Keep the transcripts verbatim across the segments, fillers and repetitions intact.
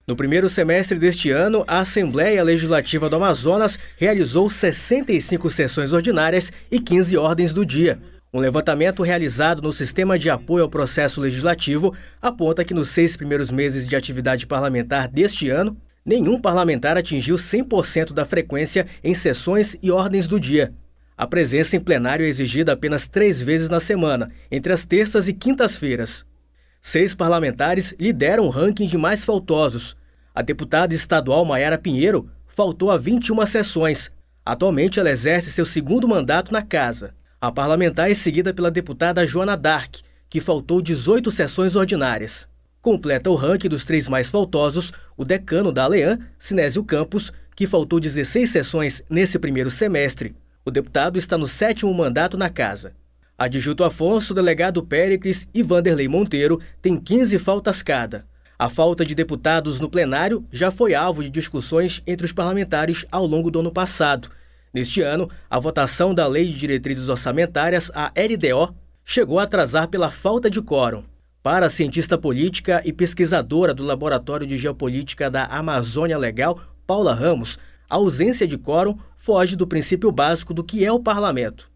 No primeiro semestre deste ano, a Assembleia Legislativa do Amazonas realizou sessenta e cinco sessões ordinárias e quinze ordens do dia. Um levantamento realizado no Sistema de Apoio ao Processo Legislativo aponta que nos seis primeiros meses de atividade parlamentar deste ano, nenhum parlamentar atingiu cem por cento da frequência em sessões e ordens do dia. A presença em plenário é exigida apenas três vezes na semana, entre as terças e quintas-feiras. Seis parlamentares lideram o ranking de mais faltosos. A deputada estadual Maiara Pinheiro faltou a vinte e uma sessões. Atualmente ela exerce seu segundo mandato na casa. A parlamentar é seguida pela deputada Joana Dark, que faltou dezoito sessões ordinárias. Completa o ranking dos três mais faltosos o decano da ALEAN, Sinésio Campos, que faltou dezesseis sessões nesse primeiro semestre. O deputado está no sétimo mandato na casa. Adjunto Afonso, delegado Péricles e Vanderlei Monteiro têm quinze faltas cada. A falta de deputados no plenário já foi alvo de discussões entre os parlamentares ao longo do ano passado. Neste ano, a votação da Lei de Diretrizes Orçamentárias, a L D O, chegou a atrasar pela falta de quórum. Para a cientista política e pesquisadora do Laboratório de Geopolítica da Amazônia Legal, Paula Ramos, a ausência de quórum foge do princípio básico do que é o parlamento.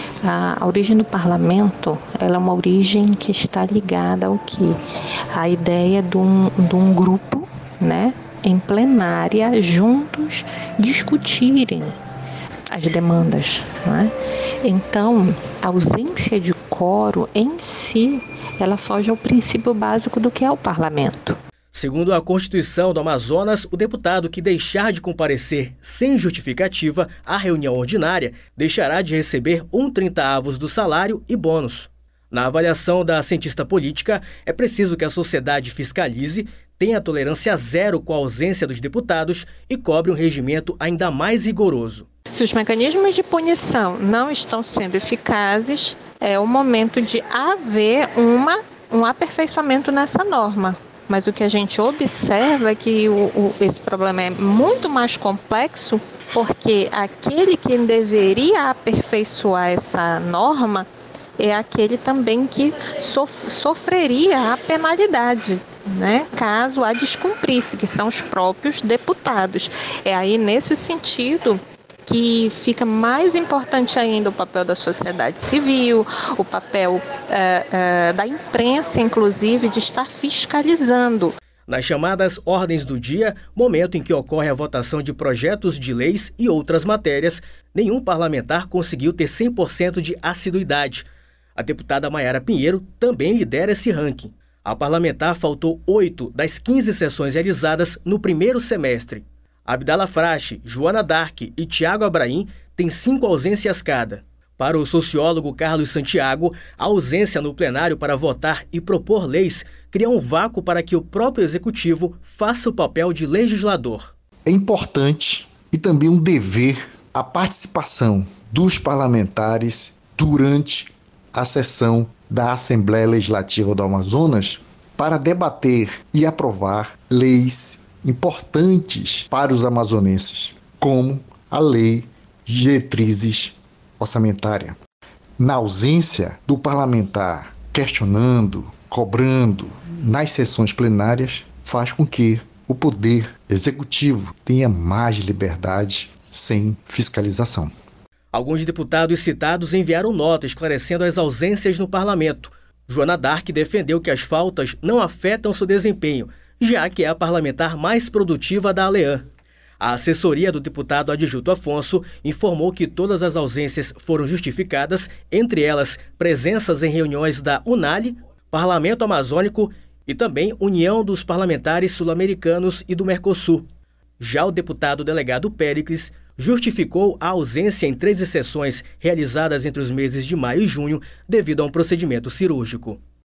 A origem do parlamento, ela é uma origem que está ligada ao quê? A ideia de um, de um grupo, né, em plenária, juntos discutirem as demandas, né? Então, a ausência de quórum em si, ela foge ao princípio básico do que é o parlamento. Segundo a Constituição do Amazonas, o deputado que deixar de comparecer sem justificativa à reunião ordinária deixará de receber um trintaavos do salário e bônus. Na avaliação da cientista política, é preciso que a sociedade fiscalize, tenha tolerância zero com a ausência dos deputados e cobre um regimento ainda mais rigoroso. Se os mecanismos de punição não estão sendo eficazes, é o momento de haver uma, um aperfeiçoamento nessa norma. Mas o que a gente observa é que o, o, esse problema é muito mais complexo, porque aquele que deveria aperfeiçoar essa norma é aquele também que sof- sofreria a penalidade, né, caso a descumprisse, que são os próprios deputados. É aí nesse sentido que fica mais importante ainda o papel da sociedade civil, o papel uh, uh, da imprensa, inclusive, de estar fiscalizando. Nas chamadas ordens do dia, momento em que ocorre a votação de projetos de leis e outras matérias, nenhum parlamentar conseguiu ter cem por cento de assiduidade. A deputada Maiara Pinheiro também lidera esse ranking. A parlamentar faltou oito das quinze sessões realizadas no primeiro semestre. Abdala Frache, Joana Dark e Tiago Abraim têm cinco ausências cada. Para o sociólogo Carlos Santiago, a ausência no plenário para votar e propor leis cria um vácuo para que o próprio executivo faça o papel de legislador. É importante e também um dever a participação dos parlamentares durante a sessão da Assembleia Legislativa do Amazonas para debater e aprovar leis importantes para os amazonenses, como a Lei de Diretrizes Orçamentárias. Na ausência do parlamentar questionando, cobrando nas sessões plenárias, faz com que o poder executivo tenha mais liberdade sem fiscalização. Alguns deputados citados enviaram nota esclarecendo as ausências no parlamento. Joana Dark defendeu que as faltas não afetam seu desempenho, já que é a parlamentar mais produtiva da ALEAN. A assessoria do deputado Adjunto Afonso informou que todas as ausências foram justificadas, entre elas presenças em reuniões da UNALI, Parlamento Amazônico e também União dos Parlamentares Sul-Americanos e do Mercosul. Já o deputado delegado Péricles justificou a ausência em treze sessões realizadas entre os meses de maio e junho devido a um procedimento cirúrgico.